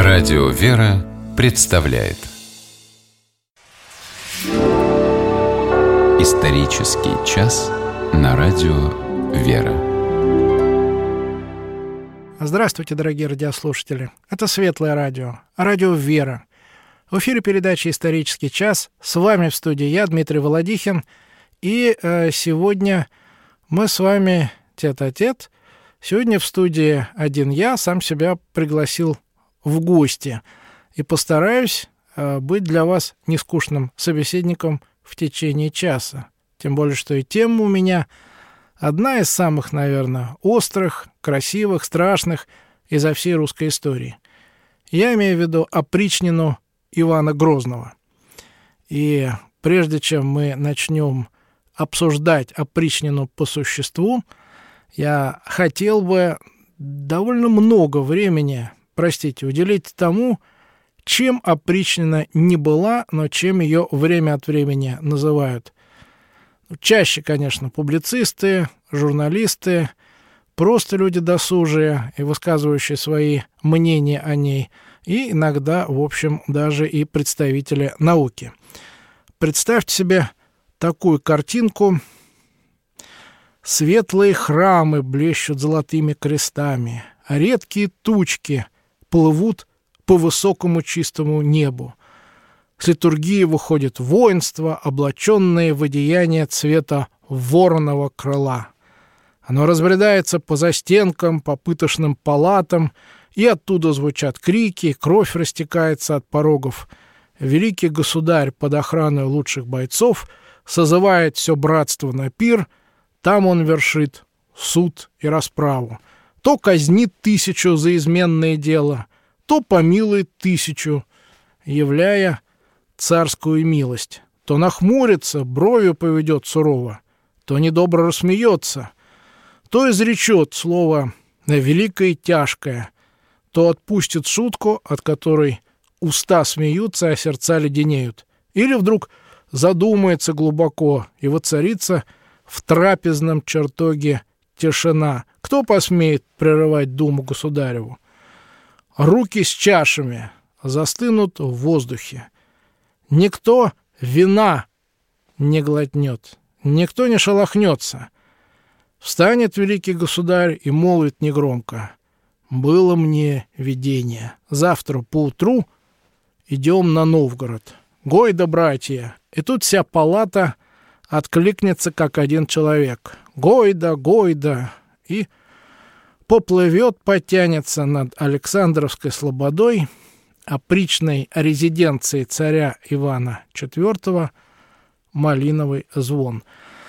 Радио «Вера» представляет исторический час на радио «Вера». Здравствуйте, дорогие радиослушатели. Это Светлое радио, радио «Вера». В эфире передача «Исторический час». С вами в студии я, Дмитрий Володихин. И сегодня мы с вами тет-а-тет. Сегодня в студии один я сам себя пригласил в гости. И постараюсь быть для вас нескучным собеседником в течение часа. Тем более, что и тема у меня одна из самых, наверное, острых, красивых, страшных изо всей русской истории. Я имею в виду опричнину Ивана Грозного. И прежде чем мы начнем обсуждать опричнину по существу, я хотел бы довольно много времени, уделить тому, чем опричнина не была, но чем ее время от времени называют. Чаще, конечно, публицисты, журналисты, просто люди досужие и высказывающие свои мнения о ней, и иногда, в общем, даже и представители науки. Представьте себе такую картинку. Светлые храмы блещут золотыми крестами, а редкие тучки плывут по высокому чистому небу. С литургии выходит воинство, облаченное в одеяние цвета вороного крыла. Оно разбредается по застенкам, по пытошным палатам, и оттуда звучат крики, кровь растекается от порогов. Великий государь под охраной лучших бойцов созывает все братство на пир. Там он вершит суд и расправу. То казнит 1000 за изменное дело, то помилует 1000, являя царскую милость. То нахмурится, бровью поведет сурово, то недобро рассмеется, то изречет слово великое и тяжкое, то отпустит шутку, от которой уста смеются, а сердца леденеют. Или вдруг задумается глубоко, и воцарится в трапезном чертоге тишина. Кто посмеет прерывать думу государеву? Руки с чашами застынут в воздухе. Никто вина не глотнет, никто не шелохнется. Встанет великий государь и молвит негромко: «Было мне видение. Завтра поутру идем на Новгород. Гойда, братья!» И тут вся палата откликнется, как один человек. «Гойда, гойда!» И поплывет, потянется над Александровской слободой, опричной резиденцией царя Ивана IV, малиновый звон.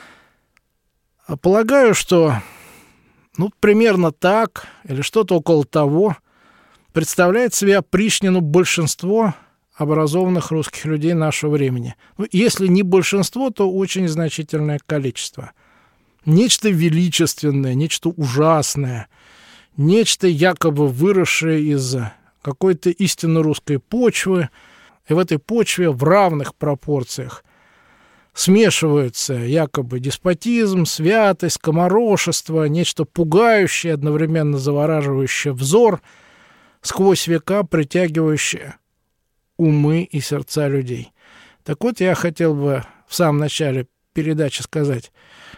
Полагаю, что примерно так, или что-то около того, представляет себе опричнину большинство образованных русских людей нашего времени. Если не большинство, то очень значительное количество. Нечто величественное, нечто ужасное, нечто якобы выросшее из какой-то истинно русской почвы, и в этой почве в равных пропорциях смешиваются якобы деспотизм, святость, скоморошество, нечто пугающее, одновременно завораживающее взор, сквозь века притягивающее умы и сердца людей. Так вот, я хотел бы в самом начале передачи сказать,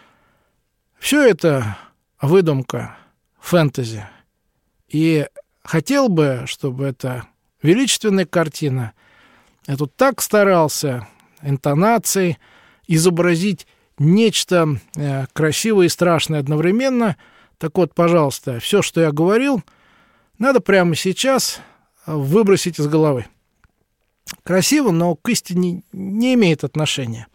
все это выдумка, фэнтези. И хотел бы, чтобы эта величественная картина, я тут так старался интонацией изобразить нечто красивое и страшное одновременно. Так вот, пожалуйста, все, что я говорил, надо прямо сейчас выбросить из головы. Красиво, но к истине не имеет отношения.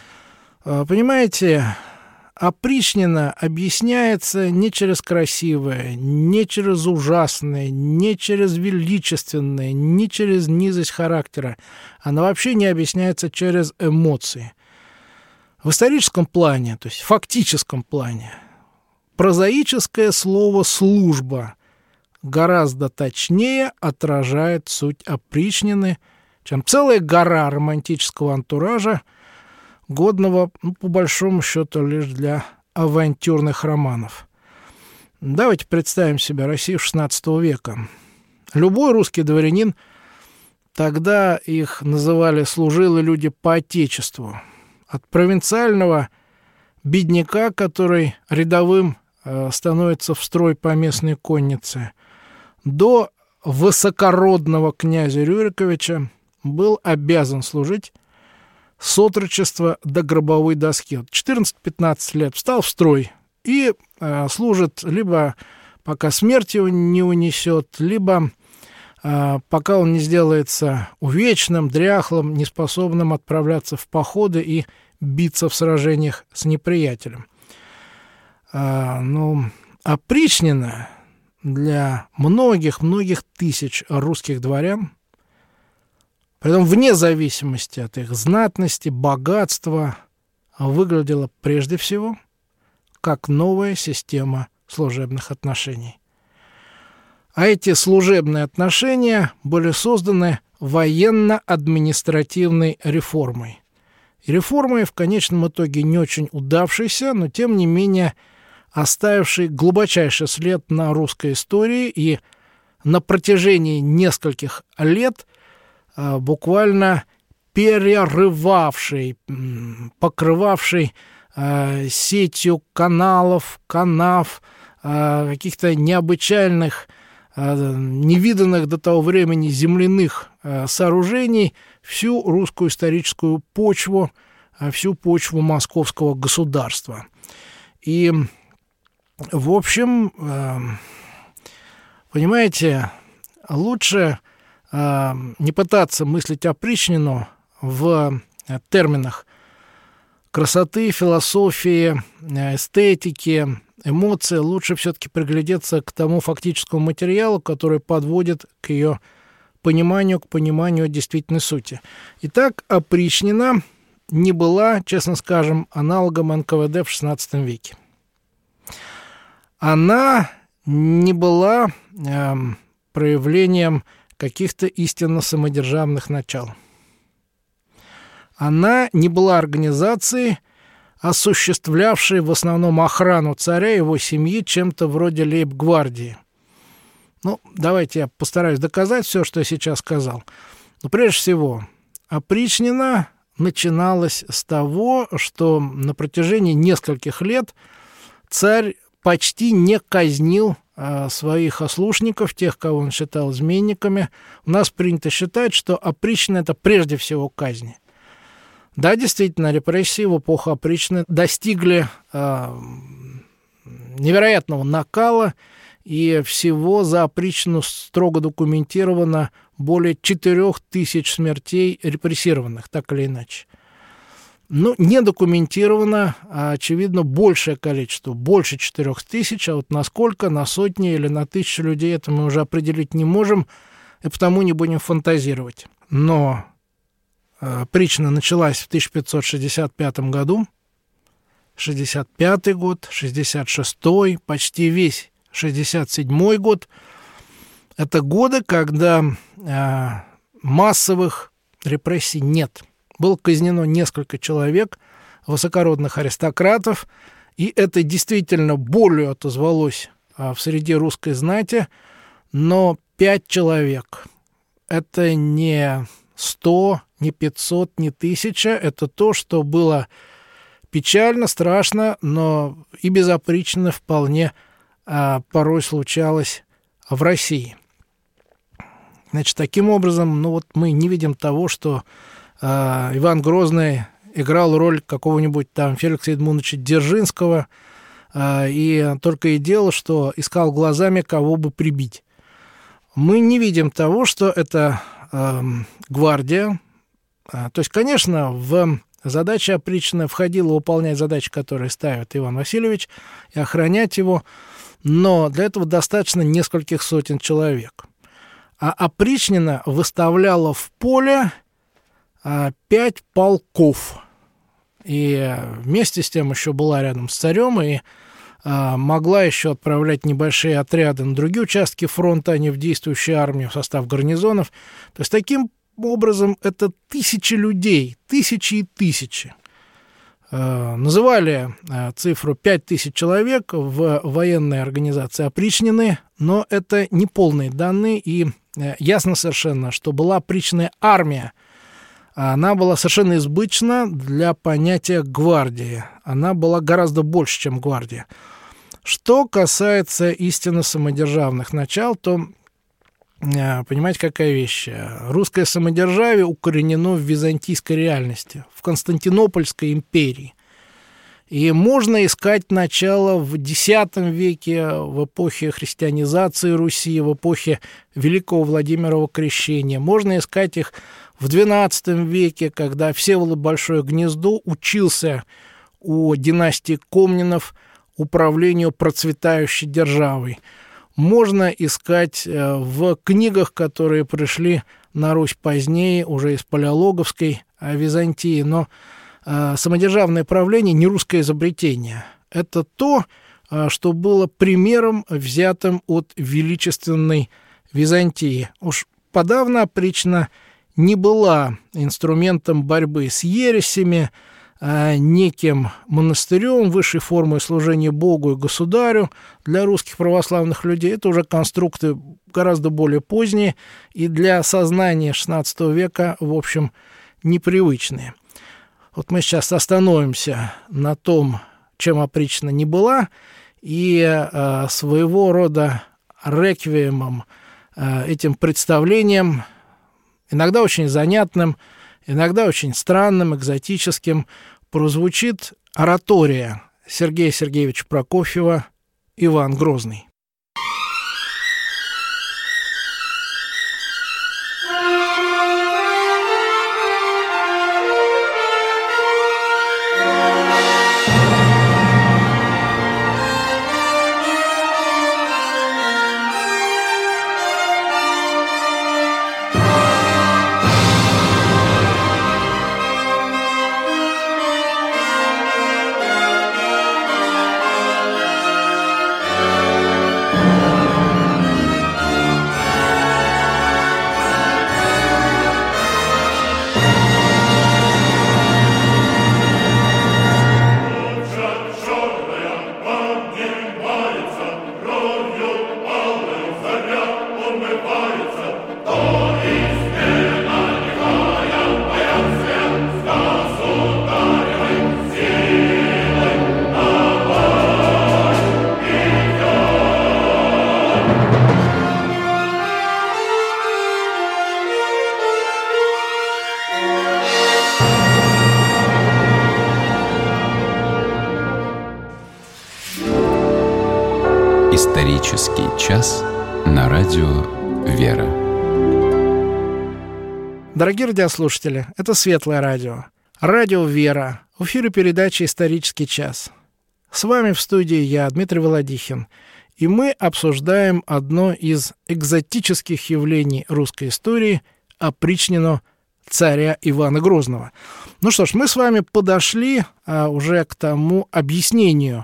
Понимаете, опричнина объясняется не через красивое, не через ужасное, не через величественное, не через низость характера. Она вообще не объясняется через эмоции. В историческом плане, то есть в фактическом плане, прозаическое слово «служба» гораздо точнее отражает суть опричнины, чем целая гора романтического антуража, годного, по большому счету, лишь для авантюрных романов. Давайте представим себе Россию XVI века. Любой русский дворянин, тогда их называли служилые люди по отечеству, от провинциального бедняка, который рядовым становится в строй по местной коннице, до высокородного князя Рюриковича, был обязан служить с отрочества до гробовой доски. 14-15 лет встал в строй и служит либо пока смерть его не унесет, либо пока он не сделается увечным, дряхлым, неспособным отправляться в походы и биться в сражениях с неприятелем. Опричнина для многих тысяч русских дворян, притом вне зависимости от их знатности, богатства, выглядела прежде всего как новая система служебных отношений. А эти служебные отношения были созданы военно-административной реформой. И реформой в конечном итоге не очень удавшейся, но тем не менее оставившей глубочайший след на русской истории и на протяжении нескольких лет буквально перерывавший, покрывавший сетью каналов, канав, каких-то необычайных, невиданных до того времени земляных сооружений всю русскую историческую почву, всю почву московского государства. И, в общем, понимаете, лучше не пытаться мыслить опричнину в терминах красоты, философии, эстетики, эмоции. Лучше все-таки приглядеться к тому фактическому материалу, который подводит к ее пониманию, к пониманию действительной сути. Итак, опричнина не была, честно скажем, аналогом НКВД в XVI веке. Она не была проявлением каких-то истинно самодержавных начал. Она не была организацией, осуществлявшей в основном охрану царя и его семьи чем-то вроде лейб-гвардии. Давайте я постараюсь доказать все, что я сейчас сказал. Но прежде всего, опричнина начиналась с того, что на протяжении нескольких лет царь почти не казнил своих ослушников, тех, кого он считал изменниками. У нас принято считать, что опричнина – это прежде всего казни. Да, действительно, репрессии в эпоху опричнины достигли невероятного накала, и всего за опричнину строго документировано более 4000 смертей репрессированных, так или иначе. Не документировано, очевидно, большее количество, больше 4000, а вот на сколько, на сотни или на 1000 людей, это мы уже определить не можем, и потому не будем фантазировать. Но опричнина началась в 1565 году, 65 год, 66-й, почти весь 67-й год. Это годы, когда массовых репрессий нет. Было казнено несколько человек, высокородных аристократов, и это действительно болью отозвалось в среде русской знати, но 5 человек. Это не 100, не 500, не 1000. Это то, что было печально, страшно, но и безопрично вполне порой случалось в России. Значит, таким образом, мы не видим того, что Иван Грозный играл роль какого-нибудь там Феликса Эдмундовича Дзержинского и только и делал, что искал глазами, кого бы прибить. Мы не видим того, что это гвардия. То есть, конечно, в задачи опричнины входило выполнять задачи, которые ставит Иван Васильевич, и охранять его, но для этого достаточно нескольких сотен человек. А опричнина выставляла в поле 5 полков. И вместе с тем еще была рядом с царем и могла еще отправлять небольшие отряды на другие участки фронта, а не в действующую армию, в состав гарнизонов. То есть таким образом это тысячи людей, тысячи и тысячи. Называли цифру 5000 человек в военной организации опричнины, но это не полные данные, и ясно совершенно, что была опричная армия. Она была совершенно избыточна для понятия гвардии. Она была гораздо больше, чем гвардия. Что касается истинно самодержавных начал, то понимаете, какая вещь? Русское самодержавие укоренено в византийской реальности, в Константинопольской империи. И можно искать начало в X веке, в эпохе христианизации Руси, в эпохе Великого Владимирова крещения. Можно искать их в XII веке, когда Всеволод Большое Гнездо учился у династии Комнинов управлению процветающей державой. Можно искать в книгах, которые пришли на Русь позднее, уже из палеологовской Византии, но самодержавное правление не русское изобретение. Это то, что было примером, взятым от величественной Византии. Уж подавно опричнина не была инструментом борьбы с ересями, неким монастырем, высшей формой служения Богу и государю для русских православных людей. Это уже конструкты гораздо более поздние и для сознания XVI века, в общем, непривычные. Вот мы сейчас остановимся на том, чем опричнина не была, и своего рода реквиемом, этим представлением, иногда очень занятным, иногда очень странным, экзотическим, прозвучит оратория Сергея Сергеевича Прокофьева «Иван Грозный». Исторический час на радио «Вера». Дорогие радиослушатели, это Светлое радио. Радио «Вера». В эфире передача «Исторический час». С вами в студии я, Дмитрий Володихин. И мы обсуждаем одно из экзотических явлений русской истории – опричнину царя Ивана Грозного. Ну что ж, мы с вами подошли уже к тому объяснению,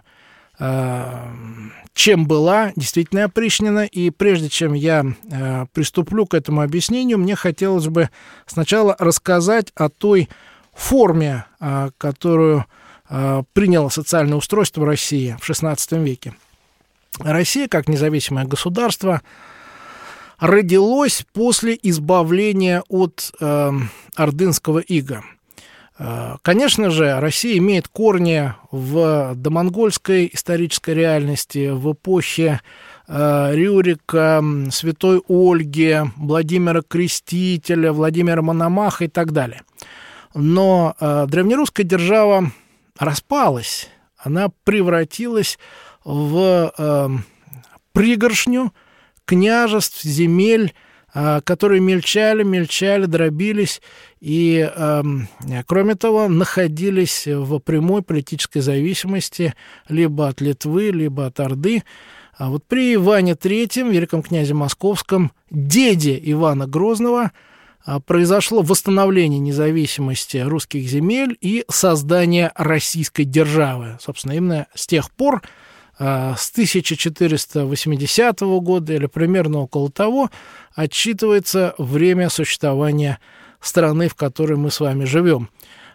чем была действительно опричнина. И прежде чем я приступлю к этому объяснению, мне хотелось бы сначала рассказать о той форме, которую приняло социальное устройство России в XVI веке. Россия, как независимое государство, родилось после избавления от ордынского ига. Конечно же, Россия имеет корни в домонгольской исторической реальности, в эпохе Рюрика, Святой Ольги, Владимира Крестителя, Владимира Мономаха и так далее. Но древнерусская держава распалась, она превратилась в пригоршню княжеств, земель, которые мельчали, дробились и, кроме того, находились в прямой политической зависимости либо от Литвы, либо от Орды. А вот при Иване III, великом князе Московском, деде Ивана Грозного, произошло восстановление независимости русских земель и создание российской державы. Собственно, именно с тех пор, с 1480 года или примерно около того, отсчитывается время существования страны, в которой мы с вами живем.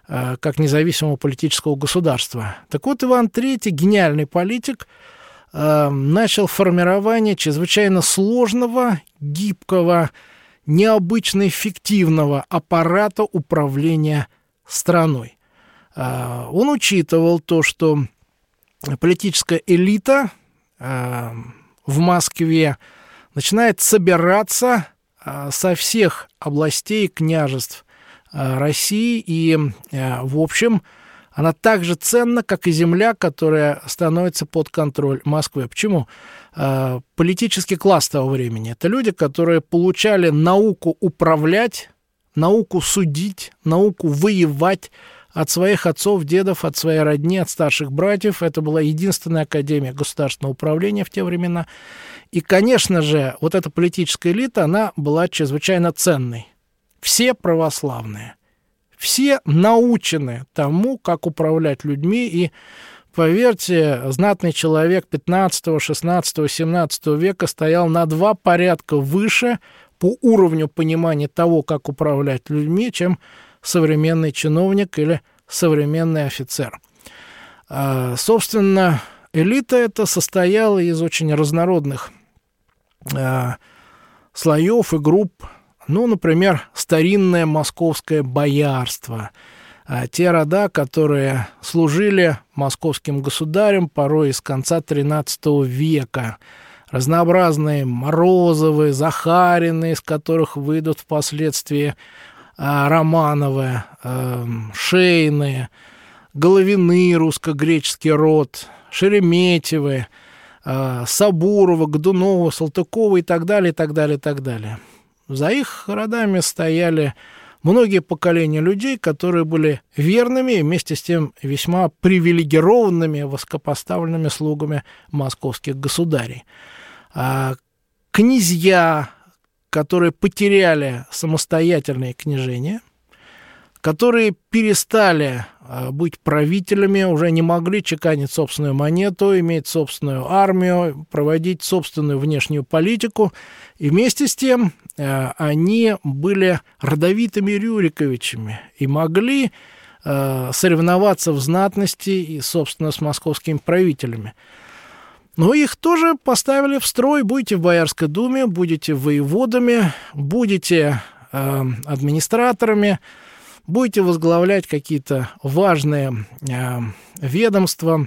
как независимого политического государства. Так вот, Иван III, гениальный политик, начал формирование чрезвычайно сложного, гибкого, необычно эффективного аппарата управления страной. Он учитывал то, что политическая элита в Москве начинает собираться со всех областей княжеств России, и, в общем, она так же ценна, как и земля, которая становится под контроль Москвы. Почему? Политический класс того времени – это люди, которые получали науку управлять, науку судить, науку воевать от своих отцов, дедов, от своей родни, от старших братьев. Это была единственная академия государственного управления в те времена. И, конечно же, вот эта политическая элита, она была чрезвычайно ценной. Все православные, все научены тому, как управлять людьми. И, поверьте, знатный человек 15, 16, 17 века стоял на 2 порядка выше по уровню понимания того, как управлять людьми, чем современный чиновник или современный офицер. Собственно, элита эта состояла из очень разнородных слоев и групп. Ну, например, старинное московское боярство. Те рода, которые служили московским государям порой с конца XIII века. Разнообразные Морозовы, Захарины, из которых выйдут впоследствии Романовы, Шейны, Головины, русско-греческий род, Шереметьевы, Сабурова, Годунова, Салтыкова и так далее, и так далее, и так далее. За их родами стояли многие поколения людей, которые были верными и вместе с тем весьма привилегированными, высокопоставленными слугами московских государей. Князья, которые потеряли самостоятельные княжения, которые перестали быть правителями, уже не могли чеканить собственную монету, иметь собственную армию, проводить собственную внешнюю политику. И вместе с тем они были родовитыми Рюриковичами и могли соревноваться в знатности и, собственно, с московскими правителями. Но их тоже поставили в строй. Будете в Боярской думе, будете воеводами, будете администраторами, будете возглавлять какие-то важные ведомства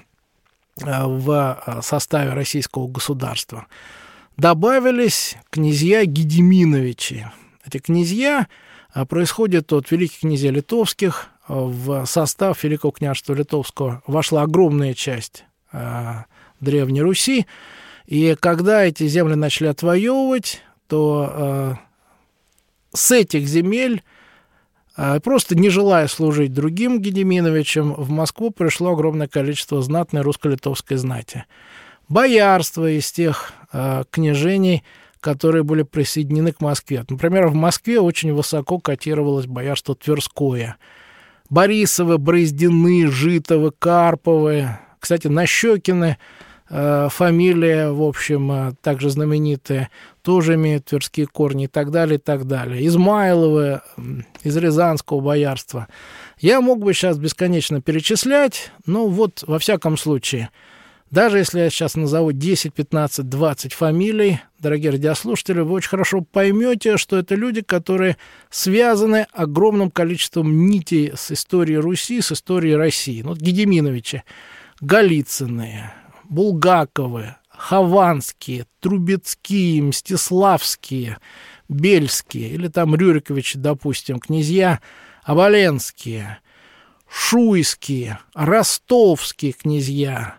в составе российского государства. Добавились князья Гедеминовичи. Эти князья происходят от великих князей литовских. В состав Великого княжества Литовского вошла огромная часть Древней Руси. И когда эти земли начали отвоевывать, то с этих земель, просто не желая служить другим Гедеминовичам, в Москву пришло огромное количество знатной русско-литовской знати. Боярство из тех княжений, которые были присоединены к Москве. Например, в Москве очень высоко котировалось боярство Тверское. Борисовы, Бороздины, Житовы, Карповы. Кстати, Нащекины, фамилия, в общем, также знаменитая, тоже имеют тверские корни и так далее, и так далее. Измайловы из Рязанского боярства. Я мог бы сейчас бесконечно перечислять, но вот во всяком случае, даже если я сейчас назову 10, 15, 20 фамилий, дорогие радиослушатели, вы очень хорошо поймете, что это люди, которые связаны огромным количеством нитей с историей Руси, с историей России. Ну, Гедеминовичи, Голицыны, Булгаковы, Хованские, Трубецкие, Мстиславские, Бельские, или там Рюриковичи, допустим, князья Оболенские, Шуйские, Ростовские князья,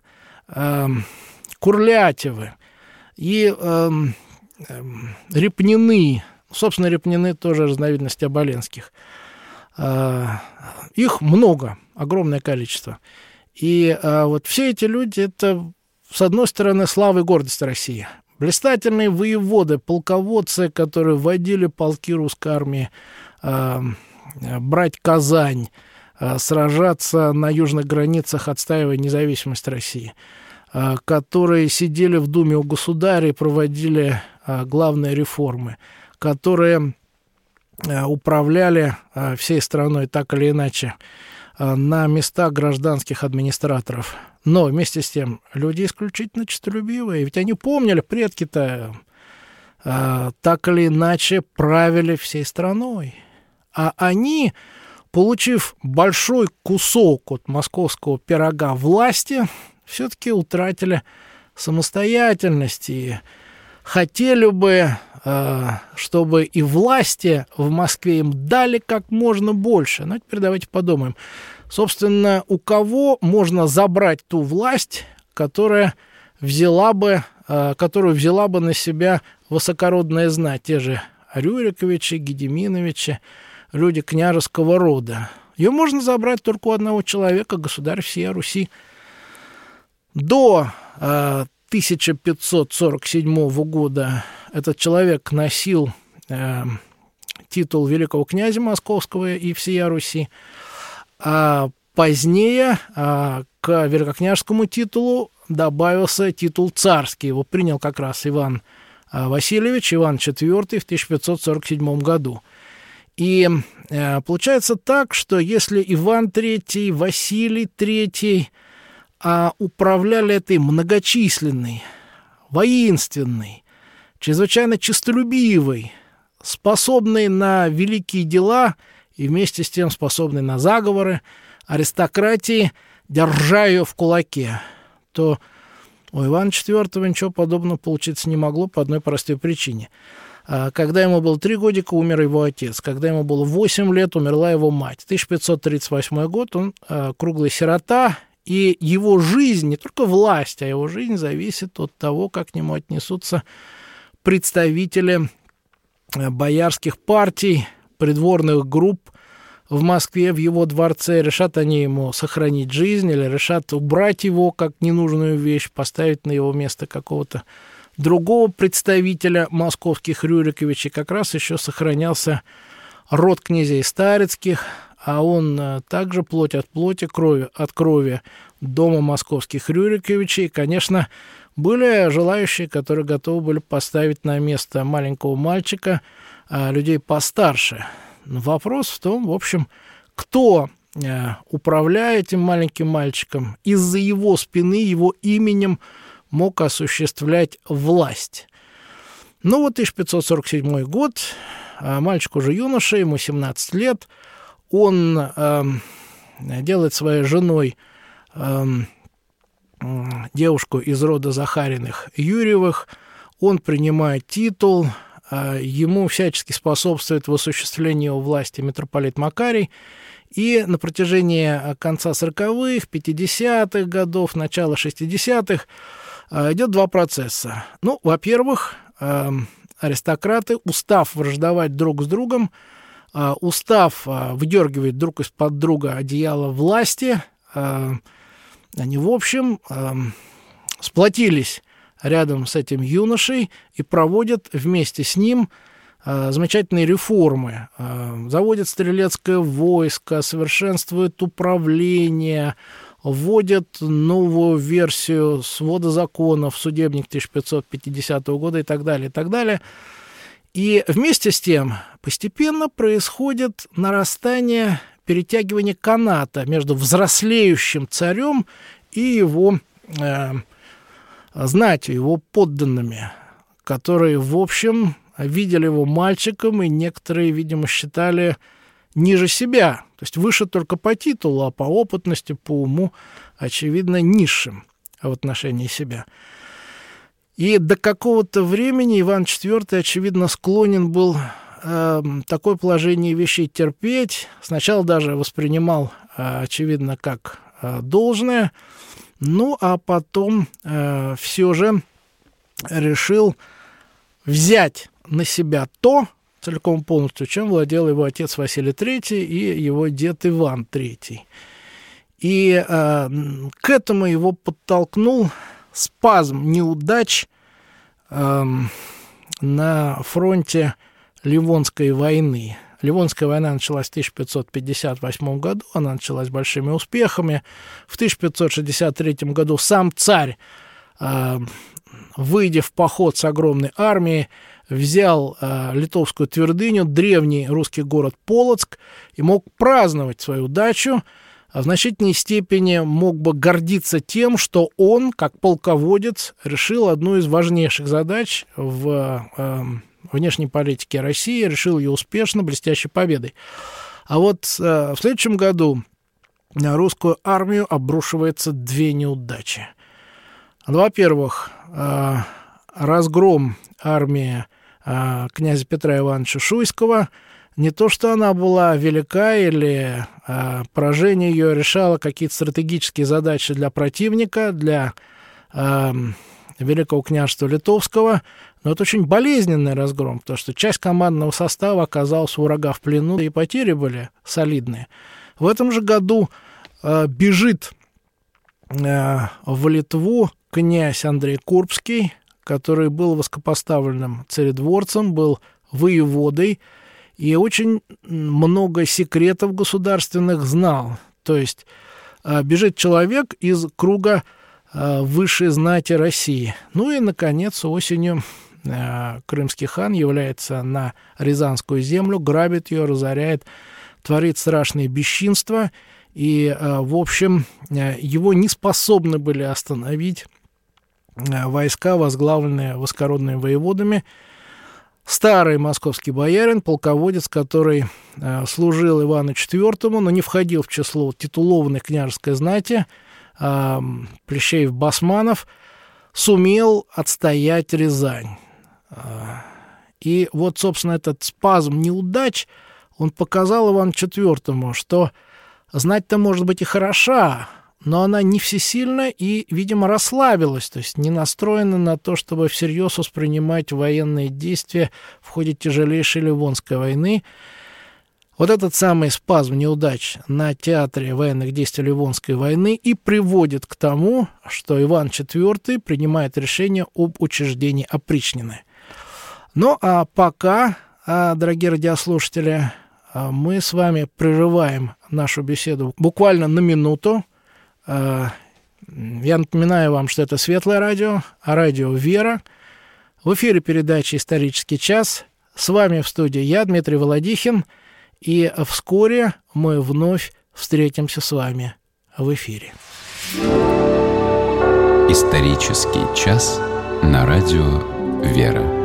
Курлятьевы и Репнины. Собственно, Репнины тоже разновидность оболенских. Их много, огромное количество. И вот все эти люди – это, с одной стороны, слава и гордость России. Блистательные воеводы, полководцы, которые вводили полки русской армии, брать Казань, сражаться на южных границах, отстаивая независимость России, которые сидели в Думе у государя и проводили главные реформы, которые управляли всей страной так или иначе на места гражданских администраторов. Но вместе с тем люди исключительно честолюбивые, ведь они помнили, предки-то так или иначе правили всей страной. А они, получив большой кусок от московского пирога власти, все-таки утратили самостоятельность и хотели бы, чтобы и власти в Москве им дали как можно больше. Ну, теперь давайте подумаем. Собственно, у кого можно забрать ту власть, которую взяла бы на себя высокородная знать, те же Рюриковичи, Гедеминовичи, люди княжеского рода? Ее можно забрать только у одного человека, государя всей Руси. До 1547 года этот человек носил титул великого князя Московского и всея Руси, а позднее к великокняжескому титулу добавился титул царский. Его принял как раз Иван Васильевич, Иван IV в 1547 году. И получается так, что если Иван III, Василий III управляли этой многочисленной, воинственной, чрезвычайно честолюбивой, способной на великие дела и вместе с тем способной на заговоры аристократии, держа ее в кулаке, то у Ивана IV ничего подобного получиться не могло по одной простой причине. Когда ему было 3 годика, умер его отец. Когда ему было 8 лет, умерла его мать. 1538 год, он круглый сирота, и его жизнь, не только власть, а его жизнь зависит от того, как к нему отнесутся представители боярских партий, придворных групп в Москве, в его дворце. Решат они ему сохранить жизнь или решат убрать его как ненужную вещь, поставить на его место какого-то другого представителя московских Рюриковичей. Как раз еще сохранялся род князей Старицких, а он также плоть от плоти, кровь от крови дома московских Рюриковичей. И, конечно, были желающие, которые готовы были поставить на место маленького мальчика людей постарше. Но вопрос в том, в общем, кто, управляя этим маленьким мальчиком, из-за его спины, его именем мог осуществлять власть. Ну вот 1547 год, мальчик уже юноша, ему 17 лет, он делает своей женой девушку из рода Захариных Юрьевых, он принимает титул, ему всячески способствует в осуществлении его власти митрополит Макарий, и на протяжении конца 40-х, 50-х годов, начала 60-х идет 2 процесса. Ну, во-первых, аристократы, устав враждовать друг с другом, устав выдергивать друг из-под друга одеяло власти, они, в общем, сплотились рядом с этим юношей и проводят вместе с ним замечательные реформы. Заводят стрелецкое войско, совершенствуют управление, вводят новую версию свода законов, судебник 1550 года и так далее, и так далее. И вместе с тем постепенно происходит нарастание, перетягивание каната между взрослеющим царем и его знатью, его подданными, которые, в общем, видели его мальчиком, и некоторые, видимо, считали ниже себя, то есть выше только по титулу, а по опытности, по уму, очевидно, низшим в отношении себя. И до какого-то времени Иван IV, очевидно, склонен был такое положение вещей терпеть. Сначала даже воспринимал, очевидно, как должное, ну, а потом все же решил взять на себя то, целиком полностью, чем владел его отец Василий III и его дед Иван III. И к этому его подтолкнул спазм неудач на фронте Ливонской войны. Ливонская война началась в 1558 году, она началась большими успехами. В 1563 году сам царь, выйдя в поход с огромной армией, взял литовскую твердыню, древний русский город Полоцк, и мог праздновать свою удачу, в значительной степени мог бы гордиться тем, что он, как полководец, решил одну из важнейших задач в внешней политике России, решил ее успешно, блестящей победой. А вот в следующем году на русскую армию обрушивается две неудачи. Во-первых, разгром армии князя Петра Ивановича Шуйского. Не то, что она была велика или поражение ее решало какие-то стратегические задачи для противника, для Великого княжества Литовского, но это очень болезненный разгром, потому что часть командного состава оказалась у врага в плену, и потери были солидные. В этом же году бежит в Литву князь Андрей Курбский, который был высокопоставленным царедворцем, был воеводой, и очень много секретов государственных знал. То есть бежит человек из круга высшей знати России. Ну и, наконец, осенью крымский хан является на Рязанскую землю, грабит ее, разоряет, творит страшные бесчинства, и, в общем, его не способны были остановить войска, возглавленные высокородными воеводами. Старый московский боярин, полководец, который служил Ивану IV, но не входил в число титулованной княжеской знати, Плещеев-Басманов, сумел отстоять Рязань. И вот, собственно, этот спазм неудач, он показал Ивану IV, что знать-то, может быть, и хороша, но она не всесильна и, видимо, расслабилась, то есть не настроена на то, чтобы всерьез воспринимать военные действия в ходе тяжелейшей Ливонской войны. Вот этот самый спазм неудач на театре военных действий Ливонской войны и приводит к тому, что Иван IV принимает решение об учреждении опричнины. Ну, а пока, дорогие радиослушатели, мы с вами прерываем нашу беседу буквально на минуту. Я напоминаю вам, что это Светлое радио, радио «Вера». В эфире передача «Исторический час». С вами в студии я, Дмитрий Володихин. И вскоре мы вновь встретимся с вами в эфире. «Исторический час» на радио «Вера».